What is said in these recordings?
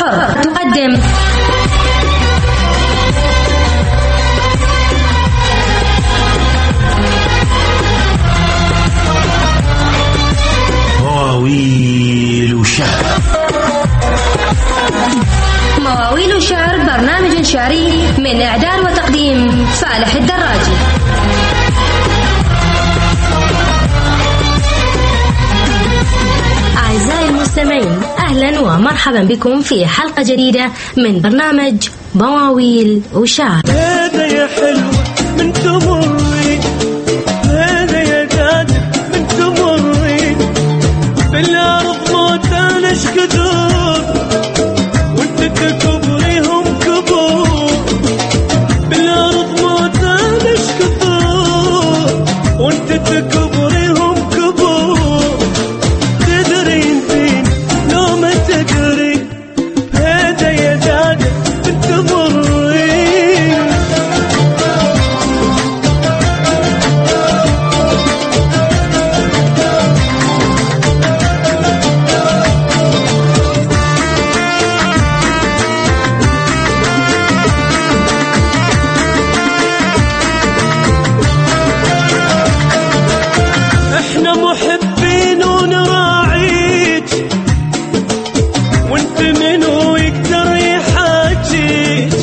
الحر تقدم مواويل شعر. مواويل شعر برنامج شعري من إعداد وتقديم فالح الدراجي. أعزائي المستمعين، أهلا ومرحبا بكم في حلقة جديدة من برنامج مواويل وشعر. هذا يا حلو من تمري، هذا يا قادر من تمري، بالأرض موتانش كدور وانت تكبريهم كبور، بالأرض موتانش كدور وانت تكبريهم كبور، تدرين فين لو ما تقري، هذا يا قادر من تمري. احنا محبين ونراعيك، وانت منو يقدر يحاجيك،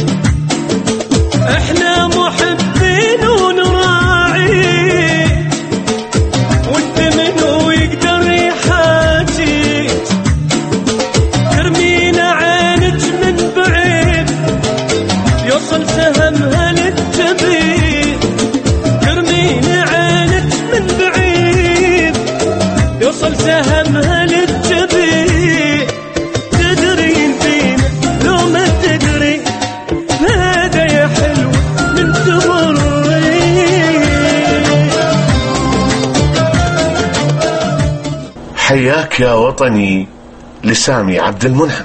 احنا محبين ونراعيك، وانت منو يقدر يحاجيك، ترمينا عينك من بعيد يوصل سهمها للجبين، ترمينا عينك من بعيد يوصل سهمها للجبين، تدرين فينا لو ما تدري، هذا يا حلو من تمري. حياك يا وطني لسامي عبد المنعم.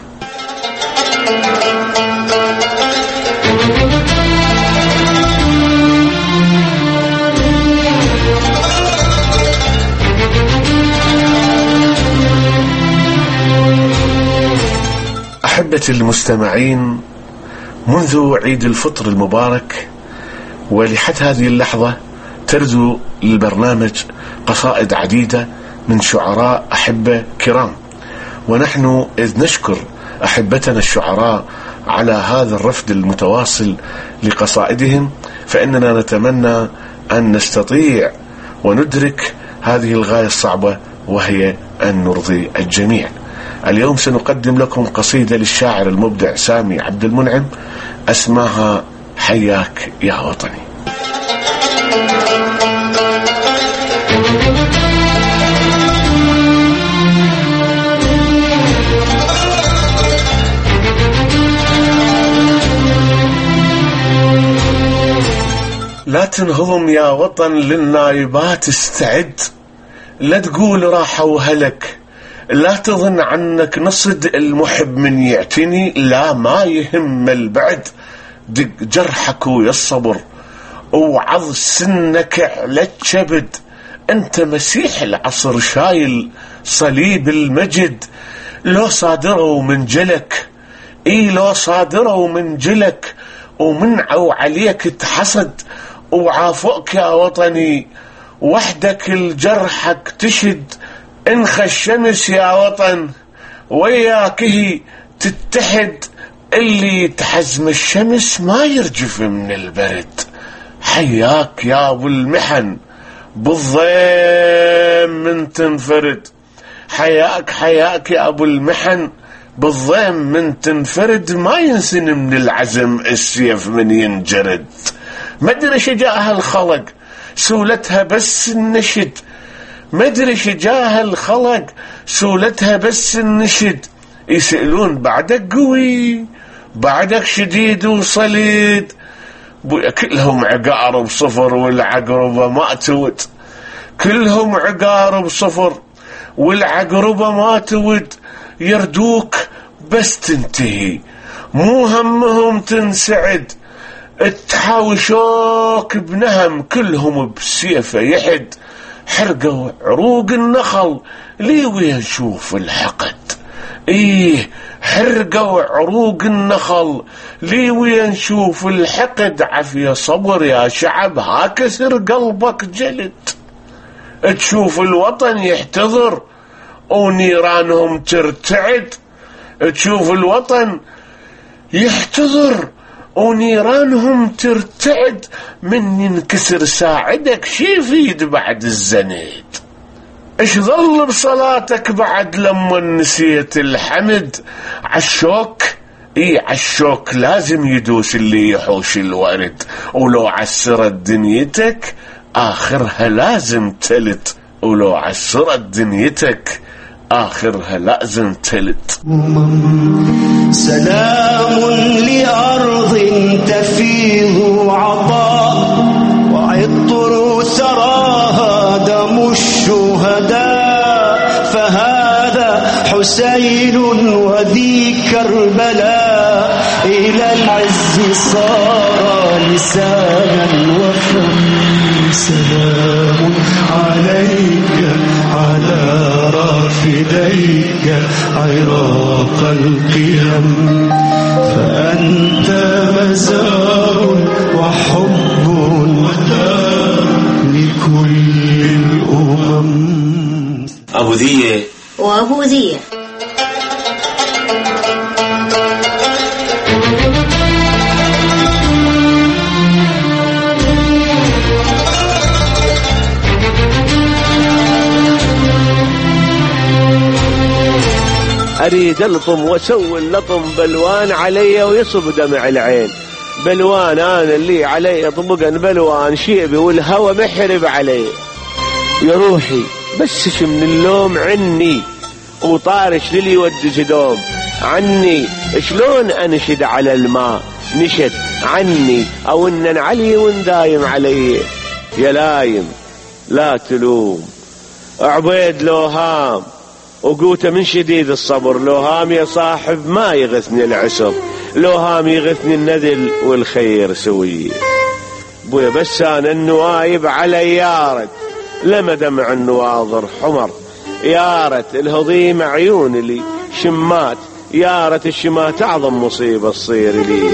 أحبتي المستمعين، منذ عيد الفطر المبارك ولحد هذه اللحظة ترد للبرنامج قصائد عديدة من شعراء أحبة كرام، ونحن إذ نشكر أحبتنا الشعراء على هذا الرفد المتواصل لقصائدهم، فإننا نتمنى أن نستطيع وندرك هذه الغاية الصعبة، وهي أن نرضي الجميع. اليوم سنقدم لكم قصيدة للشاعر المبدع سامي عبد المنعم، اسمها حياك يا وطني. لا تنهضم يا وطن للنايبات، استعد، لا تقول راحة وهلك، لا تظن عنك نصد، المحب من يعتني لا ما يهم البعد، دق جرحك ويالصبر وعض سنك على الكبد، انت مسيح العصر شايل صليب المجد، لو صادروا من جلك، لو صادروا من جلك ومنعوا عليك تحسد، وعافوك يا وطني وحدك الجرحك تشد، انخى الشمس يا وطن وياكه تتحد، اللي تحزم الشمس ما يرجف من البرد، حياك يا ابو المحن بالضيم من تنفرد، حياك يا ابو المحن بالضيم من تنفرد، ما ينسن من العزم السيف من ينجرد، مدري شجاها الخلق سولتها بس النشد، مدري شجاها الخلق سولتها بس النشد، يسألون بعدك قوي بعدك شديد وصليد، كلهم عقارب صفر والعقربة ما تود، كلهم عقارب صفر والعقربة ما تود، يردوك بس تنتهي مو همهم تنسعد، التحاوشوك بنهم كلهم بسيفه يحد، حرقوا عروق النخل لي وين شوف الحقد، حرقوا عروق النخل. لي وين نشوف الحقد عافية صبر يا شعب، هاكسر قلبك جلد. تشوف الوطن يحتضر ونيرانهم ترتعد، تشوف الوطن يحتضر ونيرانهم ترتعد، من ينكسر ساعدك شي يفيد بعد الزنيد. ايش ظل بصلاتك بعد لما نسيت الحمد؟ عالشوك عالشوك لازم يدوس اللي يحوش الورد، ولو عسرت دنيتك آخرها لازم تلت، ولو عسرت دنيتك آخرها لازم تلت. سلام لأرض تفيض عطاء، وعطر ثراها دم الشهداء، فهذا حسين وذي كربلاء، إلى العز صار لسانا وفم. سلام عليك على رافديك عراق القيم، فأنت مزار وحب ودار لكل الأمم. أبو ذية وأبو ذية. أريد ألطم وأسوي اللطم بلوان علي ويصب دمع العين، بلوان أنا اللي علي طبقا بلوان شيبي والهوى محرب علي. يا روحي بسش من اللوم عني وطارش للي يودج دوم عني، شلون أنشد على الماء نشد عني، أو إن علي وندايم علي. يا لايم لا تلوم عبيد لوهام وقوته من شديد الصبر، لوهام يا صاحب ما يغثني العسر، لوهام يغثني النذل والخير سوي. بويا بس أنا النوايب علي يارد، لما دمع النواظر حمر، يارت الهضيم عيون لي شمات، يارت الشمات أعظم مصيبة تصير لي.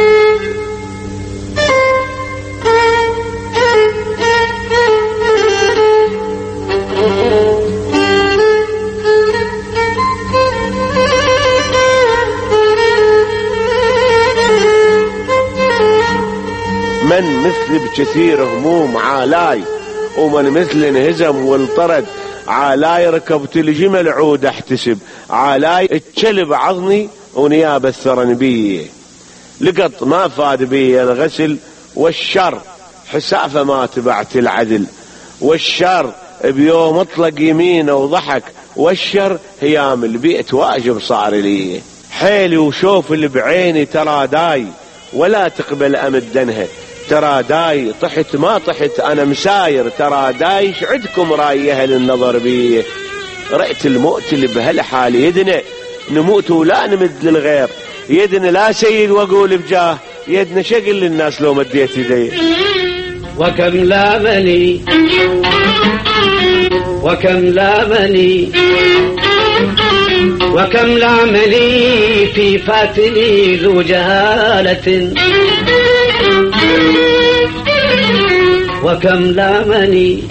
من مثل بكثير هموم عالاي، ومن مثل انهزم والطرد عالاي، ركبت الجمل عود احتسب عالاي، الكلب عضني ونياب الثرن بيه، لقط ما فاد بيه الغسل، والشر حسافة ما تبعت العدل، والشر بيوم اطلق يمينه وضحك، والشر هيام البيئة واجب صار لي. حيلي وشوف اللي بعيني ترى داي، ولا تقبل أمدنها ترى داي، طحت ما طحت أنا مساير ترى داي، عدكم رايها للنظر بيه. رأيت الموت اللي بهالحال يدنا نموت ولا نمد للغير، يدنا لا سيد وأقول بجاه، يدنا شقل للناس لو مديت يدي. وكم لامني وكم لامني وكم لامني في فاتني ذو جهالة، وكم لامني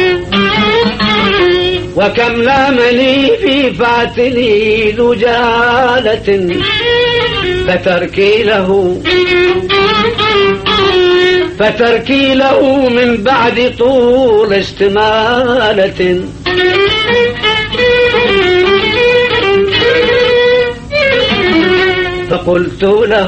وكم لامني في فاتني ذو جهالة، فتركي له من بعد طول استمالة، فقلت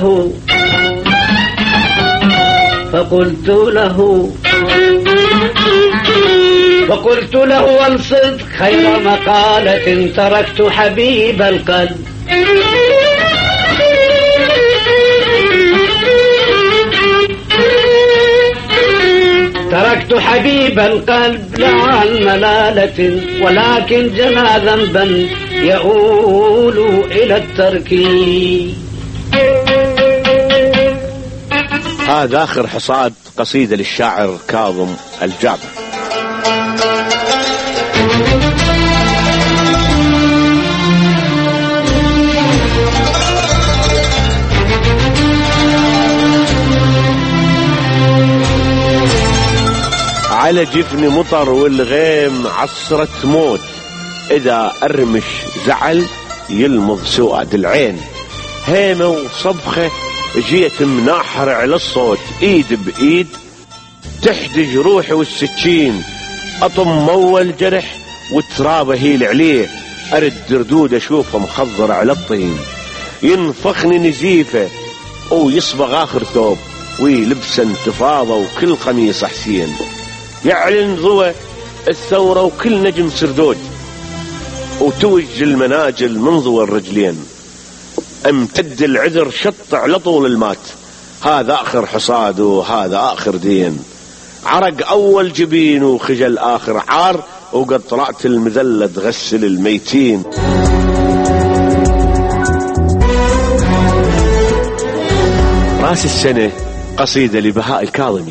له انصت خير مقالة، تركت حبيب القلب لا عن ملالة، ولكن جنى ذنبا يؤول إلى الترك. هذا آخر حصاد قصيدة للشاعر كاظم الجابر. على جفن مطر والغيم عصرة موت، إذا أرمش زعل يلمض سواد العين. هيمة وصبخة جيت مناحر على الصوت، إيد بإيد تحدج روحي والسكين، أطم مول جرح والترابة هيل عليه، أرد دردود أشوفه مخضر على الطين، ينفخني نزيفة ويصبغ آخر ثوب ويلبس انتفاضة وكل قميص حسين، يعلن ضوء الثورة وكل نجم سردود، وتوج المناجل من ضوء الرجلين، امتد العذر شط على طول المات، هذا آخر حصاد وهذا آخر دين، عرق أول جبين وخجل آخر عار، وقد طلعت المذلة تغسل الميتين. راس السنة قصيدة لبهاء الكاظمي.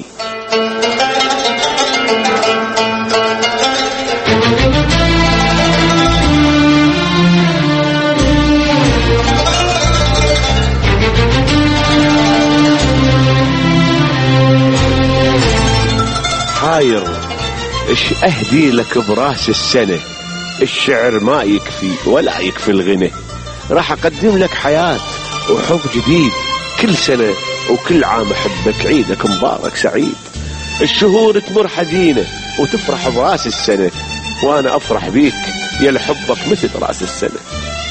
حاير ايش اهدي لك براس السنة، الشعر ما يكفي ولا يكفي الغنى، راح اقدم لك حياة وحب جديد، كل سنة وكل عام احبك، عيدك مبارك سعيد. الشهور تمر حزينة وتفرح براس السنة، وانا افرح بيك يا لحبك مثل راس السنة.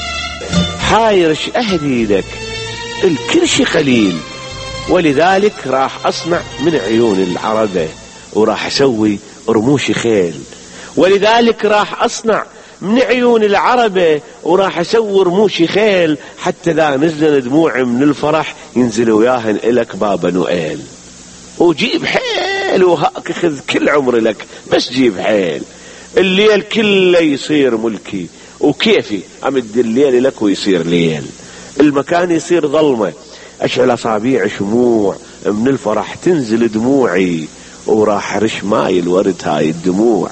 حاير ايش اهدي لك الكل شي قليل، ولذلك راح اصنع من عيون العربة وراح اسوي رموش خيل، ولذلك راح اصنع من عيون العربة وراح اسوي رموش خيل، حتى لا نزل دموعي من الفرح ينزل وياهن الك بابا نوئيل. وجيب حيل وهاك خذ كل عمري لك، بس جيب حيل، الليل كله يصير ملكي وكيفي امد الليل لك ويصير ليل، المكان يصير ظلمة اشعل اصابيع شموع، من الفرح تنزل دموعي وراح رش ماي الورد هاي الدموع.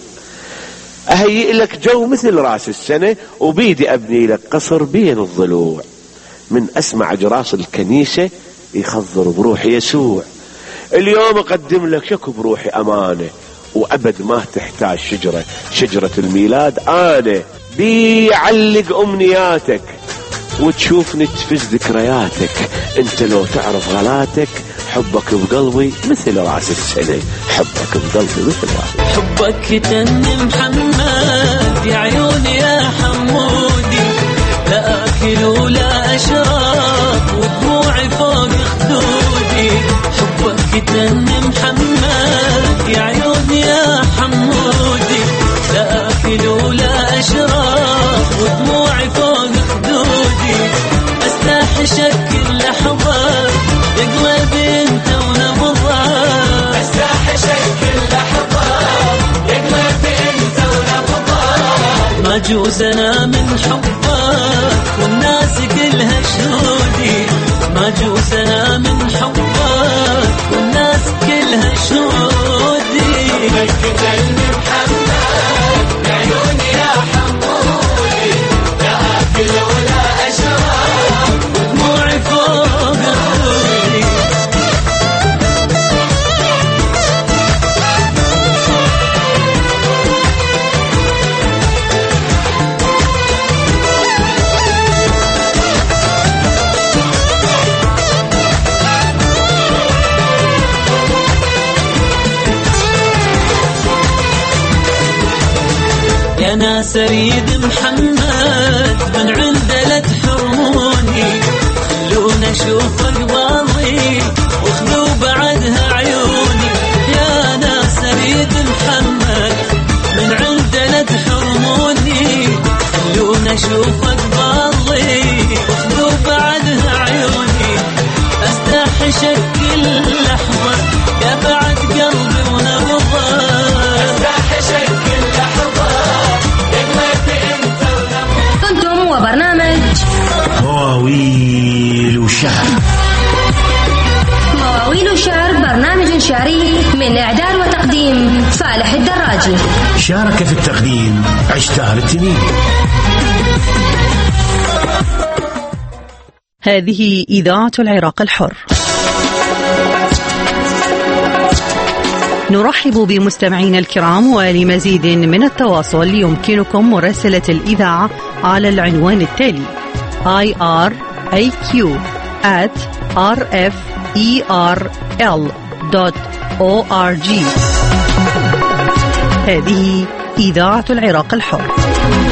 اهيئ لك جو مثل راس السنة وبيدي ابني لك قصر بين الضلوع، من اسمع جراس الكنيسة يخضر بروحي يسوع. اليوم اقدم لك شكو بروحي امانة، وابد ما تحتاج شجرة الميلاد، انا بيعلق امنياتك وتشوفني تفز ذكرياتك، انت لو تعرف غلاتك، حبك بقلبي مثل راس السنة، حبك بقلبي مثل راس السنة. حبك تن محمد يا عيوني يا حمودي، لا اكل ولا اشرب ودموعي فوق خدودي. حبك تن محمد يا عيوني يا حمودي، لا اكل ولا اشرب ودموعي فوق خدودي. استحشك كل لحظة قلبي انت ونبضة، استحشك كل لحظة قلبي انت ونبضة. ما جوز انا من حبك والناس كلها شهودي، ما جوز انا من حبك والناس كلها شهودي. حبك تن محمد يا عيوني يا حمودي، لا اكل ولا اشرب ودموعي فوق خدودي. يا ناس اريد محمد من عنده لا تحرموني، خلونا اشوف اقباضي وخذوا بعدها عيوني. يا ناس اريد محمد من عنده لا تحرموني، خلونا اشوف اقباضي وخذوا بعدها عيوني. استحشك كل لحظة يا بعد قلبي ونبضة، استحشك كل لحظة كنتم وبرنامج مواويل وشعر. مواويل وشعر، برنامج شعري من إعداد وتقديم فالح الدراجي. شارك في التقديم عشتار التنين. هذه إذاعة العراق الحر. نرحب بمستمعينا الكرام، ولمزيد من التواصل يمكنكم مراسلة الإذاعة على العنوان التالي: iraq@rferl.org. هذه إذاعة العراق الحر.